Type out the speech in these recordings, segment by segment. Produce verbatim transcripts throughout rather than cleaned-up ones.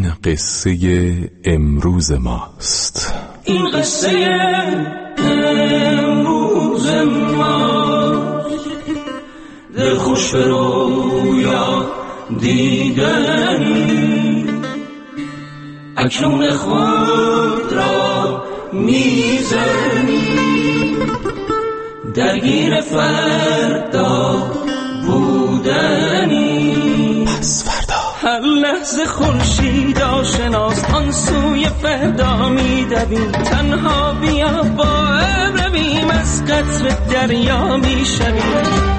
این قصه امروز ماست. این قصه امروز ماست، دل خوش به رویا دیدنی، اکنون خود را میزنی، درگیر فردا بودنی. پس فردا هر لحظه خورشید آشناست، آن سوی فردا میدویم، تنها بیا با هم رویم، از قطر دریا میشویم.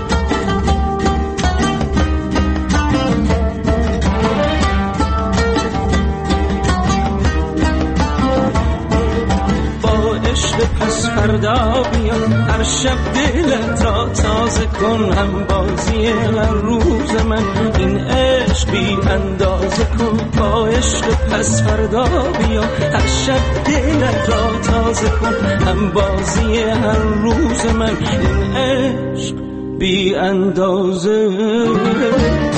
پس فردا بیا، هر شب دلت را تازه کن، هم بازی هر روز من این عشق بی اندازه کن. با عشق پس فردا بیا، هر شب دلت را تازه کن، هم بازی هر روز من این عشق بی اندازه کن.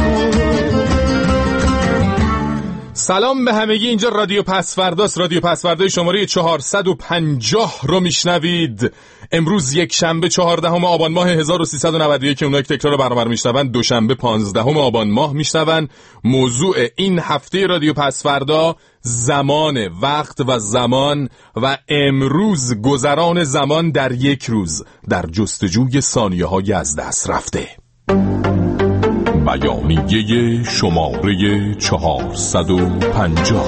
سلام به همگی، اینجا رادیو پسفرداست. رادیو پسفردای شماره چهارصد و پنجاه رو میشنوید. امروز یک شنبه چهاردهم آبان ماه هزار و سیصد و نود و یک که اونایی که تکرار برنامه رو میشنون دوشنبه پانزدهم آبان ماه میشنون. موضوع این هفته رادیو پسفردا زمان، وقت و زمان و امروز، گذران زمان در یک روز در جستجوی ثانیه‌های از دست رفته. بیانیه شماره چهارصد و پنجاه.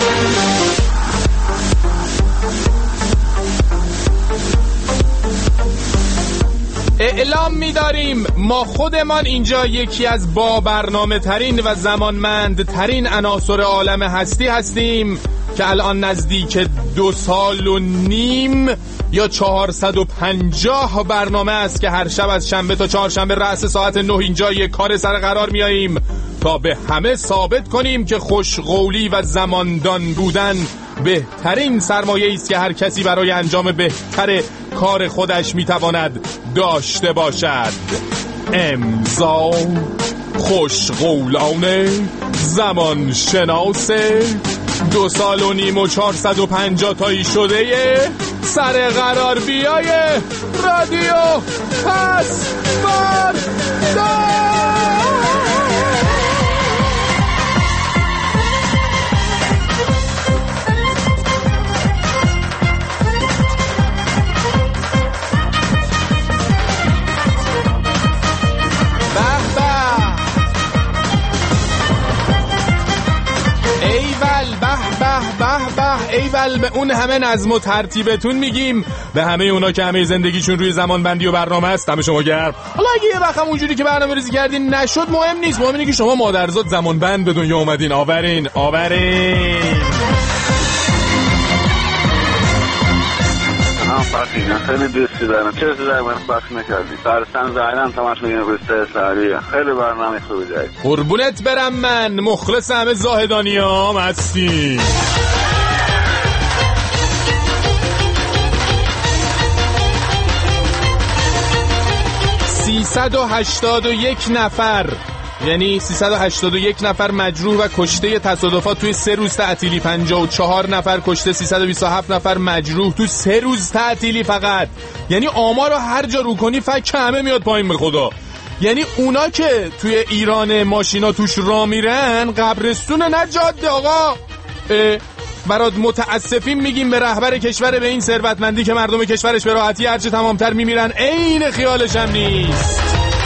اعلام می‌داریم ما خودمان اینجا یکی از با برنامه ترین و زمانمند ترین عناصر عالم هستی هستیم که الان نزدیک دو سال و نیم یا چهارصد و پنجاه برنامه است که هر شب از شنبه تا چهارشنبه رأس ساعت نه اینجا یک کار سر قرار میاییم تا به همه ثابت کنیم که خوشقولی و زماندان بودن بهترین سرمایه است که هر کسی برای انجام بهتر کار خودش میتواند داشته باشد. امضا خوشقولانه زمان شناسه دو سال و نیم و چهارصد و پنجاه تایی شده سر قرار بیای رادیو پسفردا. ایول به اون همه نظم و ترتیبتون میگیم، به همه اونا که همه زندگیشون روی زمان بندی و برنامه است، دم شما گرم. حالا اگه یه وقت هم اونجوری که برنامه ریزی کردین نشد مهم نیست، مهم اینه که شما مادرزاد زمان بند به دنیا اومدین. آورین آورین. هم فرقی خیلی دوستی دارم، چه در من بخش نکردی سرسن زهرم تماش میگیم رسته سریع. خیلی برنامه خوبی داری. قربونت برم، من مخلص همه زاهدانی هم هستی. سیصد و هشتاد و یک نفر، یعنی سیصد و هشتاد و یک نفر مجروح و کشته تصادفات توی سه روز تعطیلی، پنجاه و چهار نفر کشته، سیصد و بیست و هفت نفر مجروح تو سه روز تعطیلی فقط. یعنی آمار رو هر جا رو کنی فکر همه میاد پایین به خدا. یعنی اونا که توی ایران ماشینا توش را میرن قبرستون نه جاده. آقا برات متاسفیم میگیم به رهبر کشور به این ثروتمندی که مردم کشورش به راحتی هرچه تمامتر میمیرن عین خیالش هم نیست.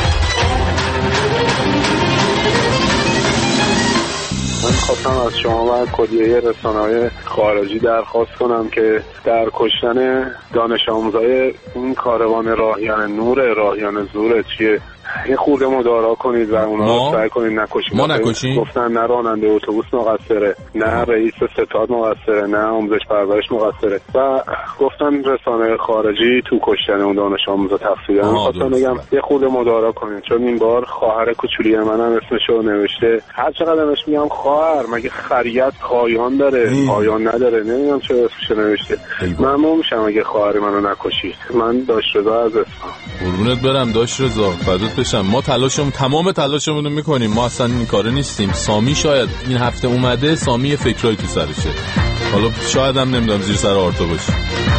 من خواستم از شما و کلیه رسانه‌های خارجی درخواست کنم که در کشتن دانش آموزای این کاروان راهیان نور، راهیان زور چیه، یه خورده مدارا کنید و اونا رو سعی کنید نکشید. ما نکشیم. گفتن نه راننده اتوبوس مقصره، نه رئیس ستاد مقصره، نه آموزش پرورش مقصره و گفتن رسانه خارجی تو کشتن اون دانش آموزا تقصیر دارن. خواستم بگم یه خورده مدارا کنید، چون این بار خواهر کوچولی منم اسمشو نوشته. هر چقدر اسمش میگم خواهر، مگه خریت پایان داره؟ پایان نداره. نمیدونم چه اسمش نوشته. ممنون میشم اگه خواهر منو نکشید. من داش رضا از اصفهان. قربونت برم داش رضا، فدات بشم. ما تلاشمون تمام تلاشمون رو میکنیم، ما اصلا این کاره نیستیم. سامی شاید این هفته اومده، سامی فکرایی تو سرشه، حالا شاید هم نمیدونم زیر سر آرتا باشه.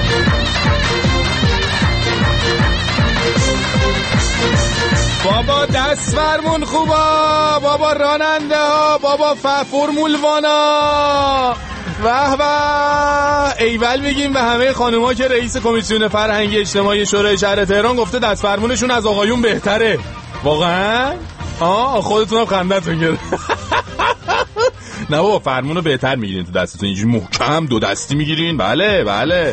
بابا دست فرمون خوبا، بابا راننده ها، بابا ف فرمول وانا، واه واه ایول میگیم به همه خانوما که رئیس کمیسیون فرهنگی اجتماعی شورای شهر تهران گفته دست فرمونشون از آقایون بهتره. واقعا؟ آه خودتون هم خندتون گرفت. نه بابا فرمونو بهتر میگیرین تو دستتون، اینجوری محکم دو دستی میگیرین. بله بله.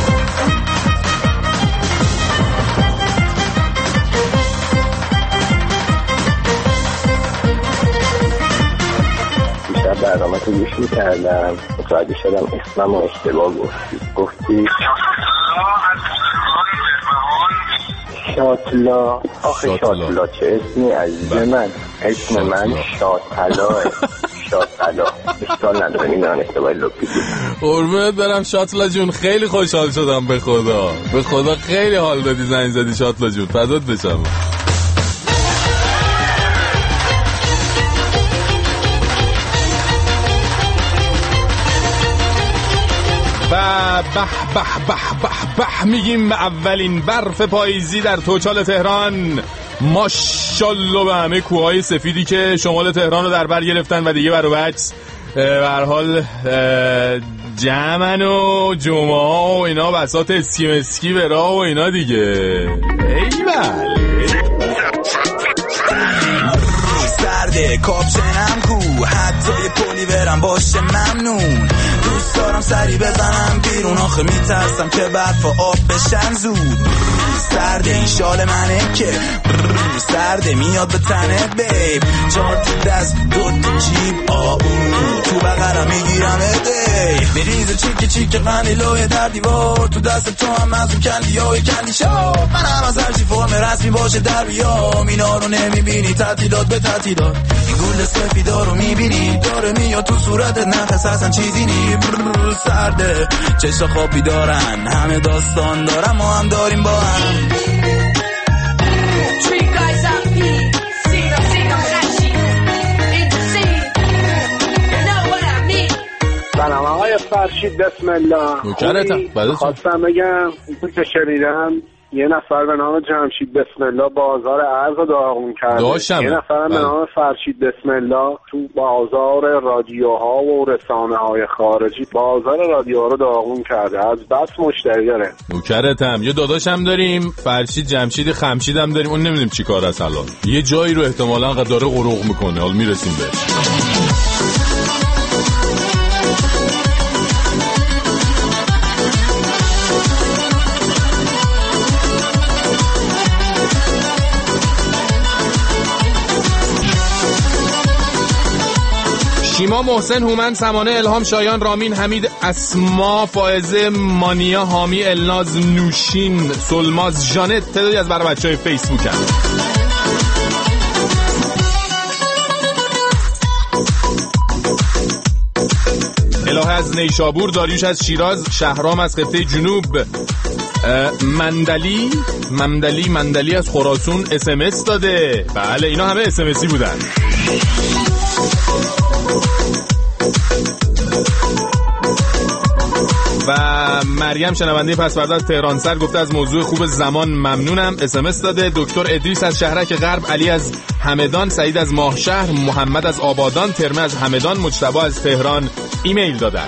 برنامه تو گوش میکردم، متوجه شدم اسمم رو اشتباه گفتی. گفتی شاتلا. آخه شاتلا چه اسمی عزیز من؟ اسم من شاتلاه. شاتلا اشتال نداره، میدونم اشتباه لپی بود. قربونت برم شاتلا جون، خیلی خوشحال شدم. به خدا به خدا خیلی حال دادی زنگ زدی شاتلا جون، فدات بشم. به به به به به به میگیم به اولین برف پاییزی در توچال تهران. ماشاءالله به همه کوههای سفیدی که شمال تهران رو در بر گرفتن و دیگه برو بچ به هر حال جمعن و جمعه و اینا بساط اسکی مسکی به راه و اینا دیگه. ایول سرده کاپشنم کو، حتی یه پولی برم باشه ممنون. دوست دارم سری بزنم بیرون، آخه میترسم که برف و آب بشن زود. سرده این شال منه که سرده میاد به تنه بیب، چهار تو دست دو تو جیب آبون، تو بغرم میگیرم ادی میریزه چیک چیک قنیلوی در دیوار، تو دست تو هم از اون کندی های کندی شاب. من هم از هرچی فرم رسمی باشه در بیام، اینا رو نمیبینی تعطیلات به تعطیلات. این گل سفیدا رو میبینی داره میاد تو صورتت، نفس اصلا چیزی نی. سرده چشا خوابی دارن، همه داستان دارم ما هم داریم با هم. سلام آقای فرشید، بسم الله. خواستم بگم این که شنیدم یه نفر به نام جمشید بسم الله بازار ارز رو داغون کرده. داشتم. یه نفر به نام فرشید بسم الله تو بازار رادیوها و رسانه های خارجی بازار رادیوها رو داغون کرده، از بس مشتری داره. نوکرتم. یه داداشم داریم فرشید جمشید خمشید هم داریم، اون نمیدونیم چی کار است الان، یه جایی رو احتمالاً داره غرق میکنه، حالا میرسیم بهش. شیما، محسن، هومن، سمانه، الهام، شایان، رامین، حمید، اسما، فائزه، مانیا، حامی، الناز، نوشین، سلماز، جانت تعدادی از برای بچهای فیسبوک هم. الهه از نیشابور، داریوش از شیراز، شهرام از خطه جنوب، مندلی مندلی مندلی از خراسون اس ام اس داده. بله اینا همه اس ام اسی بودن. و مریم شنونده پسورده از تهران سر گفته از موضوع خوب زمان ممنونم، اس ام اس داده. دکتر ادریس از شهرک غرب، علی از همدان، سعید از ماهشهر، محمد از آبادان، ترمه از همدان، مجتبی از تهران ایمیل دادن.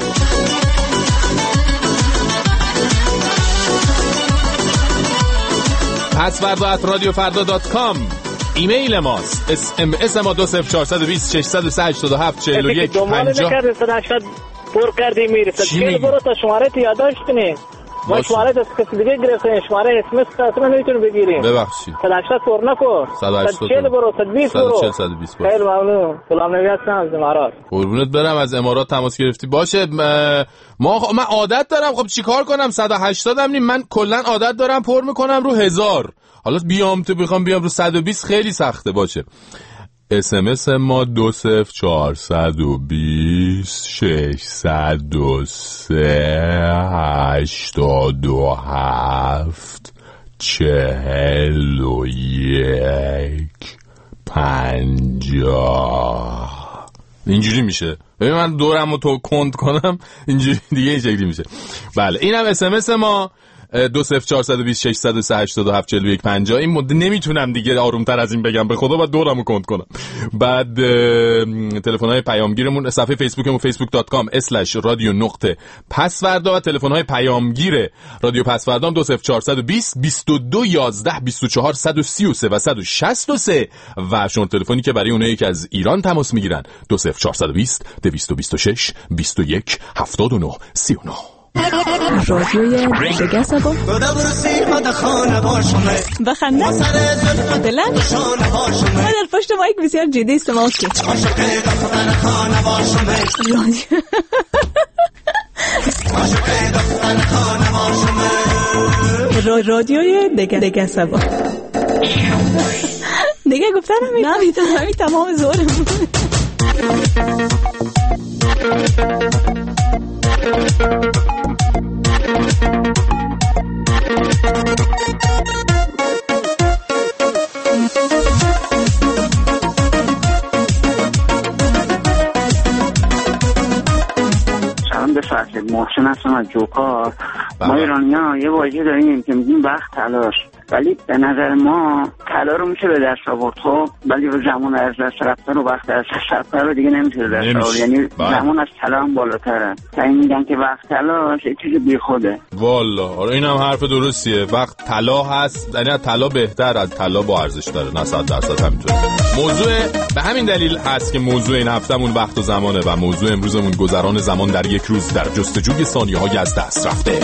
پسورده ات رادیو فردا دات کام ایمیل ماست. اس ام اس ما دو صفر چهار دو صفر شش صفر سه هشت هفت چهل و یک پنجاه پر کردی میرسه. چیل برو تا شماره تو یادداشت کنی. ما شماره از کسی دیگه گرفتیم، شماره اسم اس اصلا نمیتونیم بگیریم. ببخشید. صد و هشتاد پر نکن. صد و چهل برو، صد و بیست برو. صد و بیست خیلی ممنون. سلام نبی هستم از امارات. قربونت برم، از امارات تماس گرفتی. باشه ما خ... من عادت دارم، خب چیکار کنم، صد و هشتاد هم نیم، من کلا عادت دارم پر میکنم رو هزار. حالا بیام تو بخوام بیام رو صد و بیست خیلی سخته. باشه اس ام اس ما دو صفر چهار دو بیست شش صد و سه هشتاد و هفت چهل و یک پنجاه. اینجوری میشه. ببین من دورمو تو کند کنم اینجوری دیگه این شکلی میشه. بله اینم اس ام اس ما دو صفر چهار دو شش صفر سه هشت دو هفت چهل و یک پنجاه. این مدت نمیتونم دیگه آرومتر از این بگم، به خدا باید دورمو کند کنم. بعد تلفن‌های پیامگیرمون صفحه فیسبوکمون فیسبوک دات کام اسلش رادیو نقطه پسوردا و تلفن‌های پیامگیر رادیو پسوردا دو صفر چهار دو صفر بیست و دو یازده بیست و چهار صد و سی و سه و صد و شصت و سه و شماره تلفنی که برای اونایی که از ایران تماس میگیرن دو صفر چهار دو صفر دویست و بیست و شش بیست و یک هفتاد و نه سی و نه. رادیوی دگه سبا بخنده بلند و در پشت مایک بسیار جدی استماع کرد. رادیوی دگه دگه سبا دیگه گفتن همین نمیتونم همین تمام زورم. به فرشد محسن هستم از جوکار. ما ایرانی ها یه واژه داریم که میگیم وقت تلاش، ولی به نظر ما طلا رو میشه به دست آورد خب، ولی به زمان از دست رفتن و وقت از دست رفتن رو دیگه نمیشه دست آورد. یعنی زمان از طلا هم بالاتره. یعنی میگن که وقت تلاش یه چیز بیخوده. والا آره اینم حرف درستیه. وقت طلا هست، یعنی طلا بهتر از طلا با ارزش داره. نه صد درصد همینطوره. موضوع به همین دلیل هست که موضوع این هفتهمون وقت و زمانه و موضوع امروزمون گذران زمان در یک روز در جستجوی ثانیه‌های از دست رفته.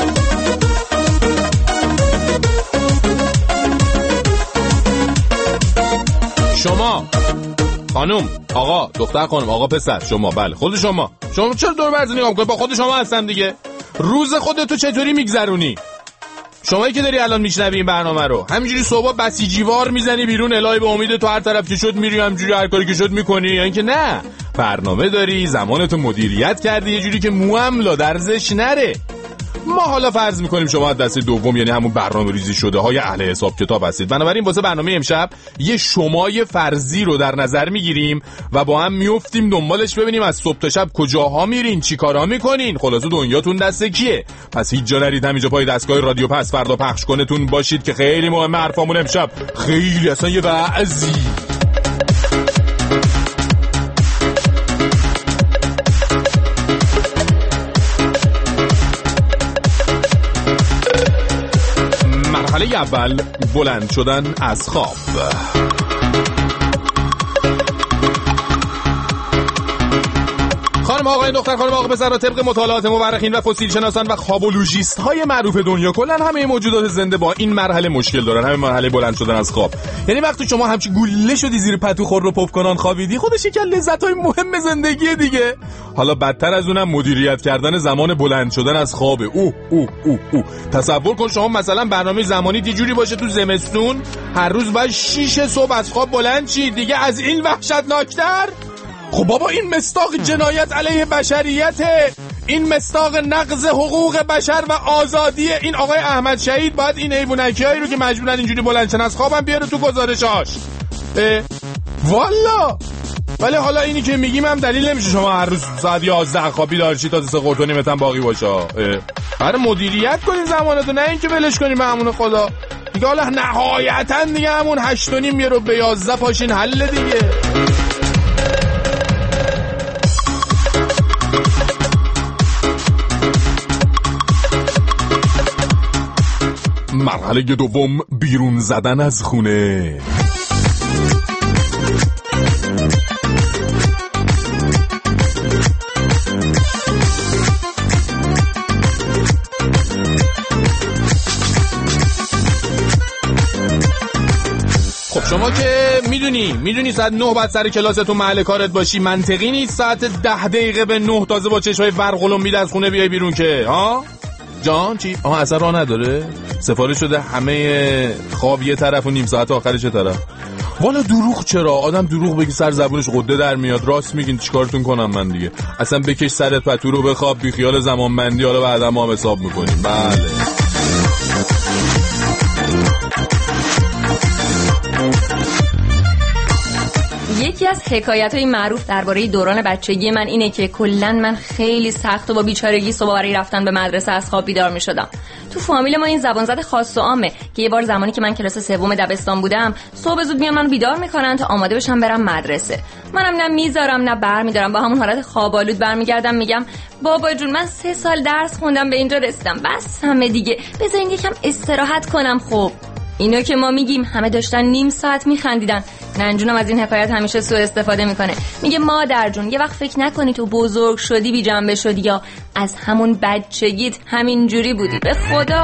شما خانم آقا دختر خانم آقا پسر شما بله خود شما شما چرا دور برز نگاه می‌کنی؟ با خود شما هستم دیگه. روز خودتو چطوری میگذرونی؟ شمایی که داری الان میشنوی این برنامه رو همینجوری صبح بسیجیوار میزنی بیرون الهی به امید تو هر طرف که شد میری همینجوری هر کاری که شد میکنی، یا اینکه نه برنامه داری زمانتو مدیریت کردی یه جوری که موام لا درزش نره؟ ما حالا فرض میکنیم شما از دسته دوم یعنی همون برنامه ریزی شده های اهل حساب کتاب هستید. بنابراین واسه برنامه امشب یه شمای فرضی رو در نظر میگیریم و با هم میافتیم دنبالش ببینیم از صبح تا شب کجاها میرین چی کارا میکنین. خلاصه دنیاتون دست کیه؟ پس هیچ جا نرید، همینجا پای دستگاه رادیو پس فردا پخش کنتون باشید که خیلی مهمه حرفامون امشب. خیلی اصلا یه بعضی مرحله اول بلند شدن از خواب. خانم آقای دختر خانم آقا پسر، طبق مطالعات مورخین و فسیل شناسان و خوابولوژیست های معروف دنیا کلا همه موجودات زنده با این مرحله مشکل دارن، همین مرحله بلند شدن از خواب. یعنی وقتی شما همچی گوله شدی زیر پتو خور رو پف کنان خوابیدی، خودش یک لذت های مهم زندگی دیگه. حالا بدتر از اونم مدیریت کردن زمان بلند شدن از خوابه. اوه اوه اوه اوه تصور کن شما مثلا برنامه زمانی یه جوری باشه تو زمستون هر روز باید شیش صبح از خواب بلند شی، دیگه از این وحشتناکتر. خب بابا این مصداق جنایت علیه بشریته، این مصداق نقض حقوق بشر و آزادی. این آقای احمد شهید باید این حیوانکیایی رو که مجبورن اینجوری بلندشن از خوابم بیاره تو گزارشاش. والا ولی حالا اینی که میگیم هم دلیل نمیشه شما هر روز ساعت یازده خوابی دارشی تا سه قرط و نیمتن باقی باشه. برای مدیریت کنین زمانتو، نه اینکه ولش کنین به همون خدا دیگه. حالا نهایتا دیگه همون هشت و نیم یه رو به یازده پاشین حل دیگه. مرحله دوم بیرون زدن از خونه. خب شما که میدونی میدونی ساعت نه بعد سر کلاستون محل کارت باشی، منطقی نیست ساعت ده دقیقه به نه تازه با چشمای ورقلم میده از خونه بیای بیرون که ها جان چی؟ آها اصلا راه نداره؟ سفارش شده همه خواب یه طرف و نیم ساعت آخرش یه طرف. والا دروغ چرا؟ آدم دروغ بگی سر زبونش قده در میاد. راست میگین چیکارتون کنم من دیگه؟ اصلا بکش سرت پتو رو بخواب، بی خیال زمان بندی، حالا بعدا ما هم حساب میکنیم. بله از حکایت‌های معروف درباره دوران بچگی من اینه که کلاً من خیلی سخت و با بیچارگی صبح برای رفتن به مدرسه از خواب بیدار می‌شدم. تو فامیل ما این زبان زد خاص و عامه که یه بار زمانی که من کلاس سوم دبستان بودم، صبح زود میان منو بیدار میکنن تا آماده بشم برم مدرسه. منم نه میذارم نه برمیدارم، با همون حالت خواب‌آلود برمیگردم میگم بابا جون من سه سال درس خوندم به اینجا رسیدم، بس همه دیگه، بذارین یکم استراحت کنم. خب اینو که ما میگیم همه داشتن نیم ساعت میخندیدن. ننجونم از این حکایت همیشه سوء استفاده میکنه، میگه مادر جون یه وقت فکر نکنی تو بزرگ شدی بی جنبه شدی، یا از همون بچگیت همین جوری بودی. به خدا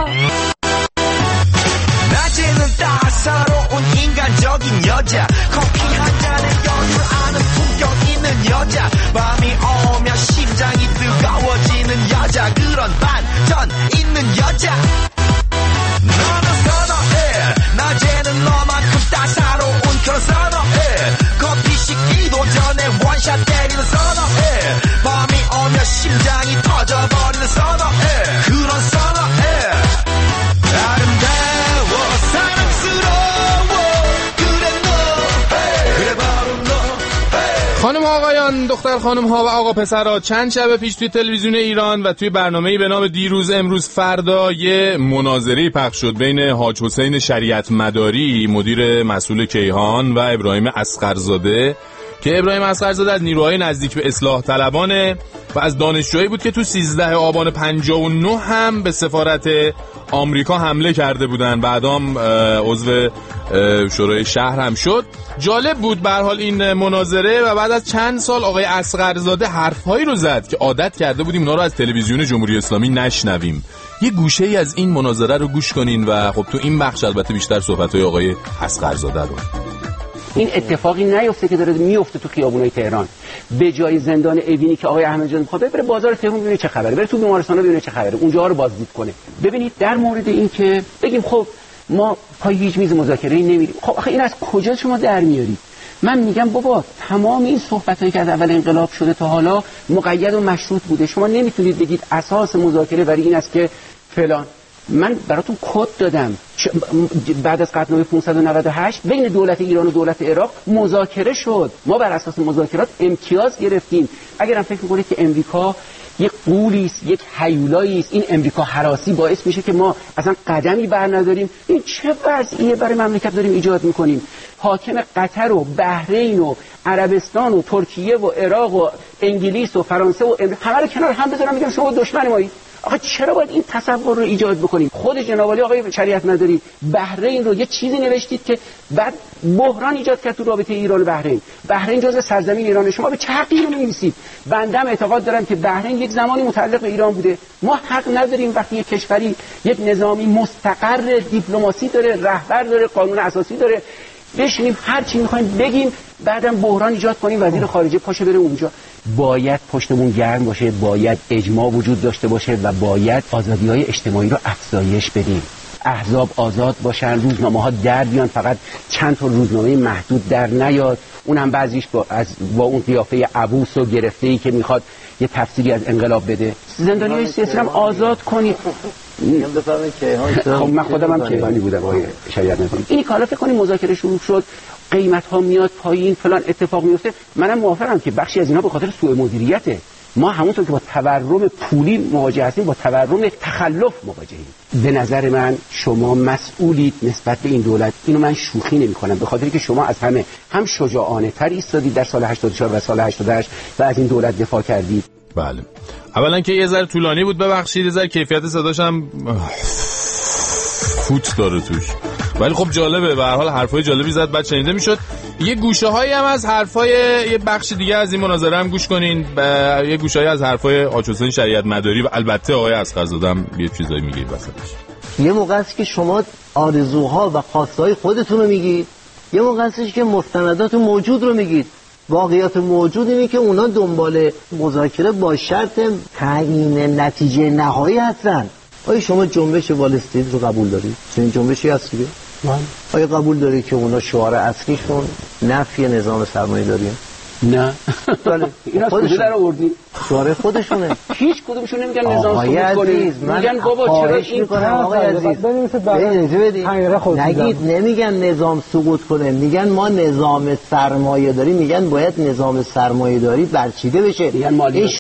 따사로운 인간적인 여자 커피 한 잔에 여유 아는 품격 있는 여자 밤이 오면 심장이 뜨거워지는 여자 그런 반전 있는 여자 너는 선호해 낮에는 너만큼 따사로운 그런 선호해 커피 식기도 전에 원샷 때리는 선호해 밤이 오면 심장이 터져버리는 선호해 그런 선호해 아름다워 사랑스러워 그래 너 그래 바로 너. خانم ها آقایان، دختر خانم ها و آقا پسرها، چند شب پیش توی تلویزیون ایران و توی برنامه‌ای به نام دیروز امروز فردا یه مناظره پخش شد بین حاج حسین شریعت مداری مدیر مسئول کیهان و ابراهیم اصغرزاده که ابراهیم اصغرزاده از نیروهای نزدیک به اصلاح طلبانه و از دانشجویی بود که تو سیزده آبان پنجاه و نه هم به سفارت آمریکا حمله کرده بودن، بعدام عضو شورای شهر هم شد. جالب بود به هر حال این مناظره و بعد از چند سال آقای اصغرزاده حرفهایی رو زد که عادت کرده بودیم اونا رو از تلویزیون جمهوری اسلامی نشنویم. یه گوشه ای از این مناظره رو گوش کنین و خب تو این بخش البته بیشتر صحبت‌های آقای اصغرزاده رو. این اتفاقی نیفته که داره میفته تو خیابونای تهران. به جای زندان اوینی که آقای احمدی جان میخواد بره بازار تهران ببینه چه خبره، بره تو بیمارستانا ببینه چه خبره، اونجا رو بازدید کنه. ببینید در مورد این که بگیم خب ما پای هیچ میز مذاکره‌ای نمیریم، خب آخه این از کجا شما در میارید؟ من میگم بابا تمام این صحبتایی که از اول انقلاب شده تا حالا مقید و مشروط بوده، شما نمیتونید بگید اساس مذاکره برای این است که فلان. من براتون کد دادم بعد از قطعنامه پانصد و نود و هشت بین دولت ایران و دولت عراق مذاکره شد، ما بر اساس مذاکرات امتیاز گرفتیم. اگرم فکر می‌کنید که امریکا یک قولی است، یک هیولایی است، این امریکا هراسی باعث میشه که ما اصلا قدمی بر نداریم، این چه وضعیه برای مملکت داریم ایجاد میکنیم؟ حاکم قطر و بحرین و عربستان و ترکیه و عراق و انگلیس و فرانسه و امریکا همه رو کنار هم بذارم میگم شما دشمن مایی. آخه چرا باید این تصور رو ایجاد بکنیم؟ خود جناب عالی آقای شریعت مداری بحرین رو یه چیزی نوشتید که بعد بحران ایجاد کرد تو رابطه ایران و بحرین. بحرین جزء سرزمین ایران، شما به چه حقی رو می‌نویسید؟ بنده هم اعتقاد دارم که بحرین یک زمانی متعلق به ایران بوده. ما حق نداریم وقتی یک کشوری یک نظامی مستقر دیپلماسی داره، رهبر داره، قانون اساسی داره، بشینیم هر چی می‌خوایم بگیم، بعدم بحران ایجاد کنیم وزیر خارجه پاشه بره اونجا. باید پشتمون گرم باشه، باید اجماع وجود داشته باشه و باید آزادی‌های اجتماعی رو افزایش بدیم. احزاب آزاد باشن، روزنامه‌ها در بیان، فقط چند تا روزنامه محدود در نیاد، اونم بعضیش با از با اون قیافه عبوس و گرفته‌ای که میخواد یه تفسیری از انقلاب بده. زندانیای سیاسی هم آزاد کنید. میگم بفرمایید که خب من خودم هم کیهانی بودم آقای شریعت مداری. این کالا فکر کنید مذاکره شروع شد، قیمت ها میاد پایین، فلان اتفاق میفته. منم موافقم که بخشی از اینا به خاطر سوء مدیریته. ما همونطور که با تورم پولی مواجه هستیم با تورم تخلف مواجهیم. به نظر من شما مسئولید نسبت به این دولت. اینو من شوخی نمی‌کنم، به خاطری که شما از همه هم شجاعانه تر ایستادید در سال هشتاد و چهار و سال هشتاد و هشت و از این دولت دفاع کردید. بله. اولا که یه ذره طولانی بود، ببخشید، یه ذره کیفیت صداش هم فوت داره توش، ولی خب جالبه، به هر حال حرفای جالبی زد، بعد شنیده میشد. یه گوشه‌هایی هم از حرفای یه بخش دیگه از این مناظره هم گوش کنین، یه گوشه‌ای از حرفای حاج حسین شریعت مداری و البته آقای اصغرزاده هم یه چیزایی میگه وسطش. یه موقع است که شما آرزوها و خواستهای خودتون رو میگید، یه موقع است که مستندات موجود رو میگید. واقعیت موجود اینه که اونا دنبال مذاکره با شرط تعیین نتیجه نهایی هستن. آیا شما جنبش وال استریت رو قبول دارید؟ چنین جنبشی هست دیگه؟ من آیا قبول دارید که اونا شعار اصلیشون نفی نظام سرمایه‌داریه؟ نه بله اینا کجا در آوردی؟ شعار خودشونه. هیچ کدومشون نمیگن نظام سقوط کنه. میگن بابا چرا این میکنه آقای عزیز نگید، نمیگن نظام سقوط کنه، میگن ما نظام سرمایه داری، میگن باید نظام سرمایه داری برچیده بشه.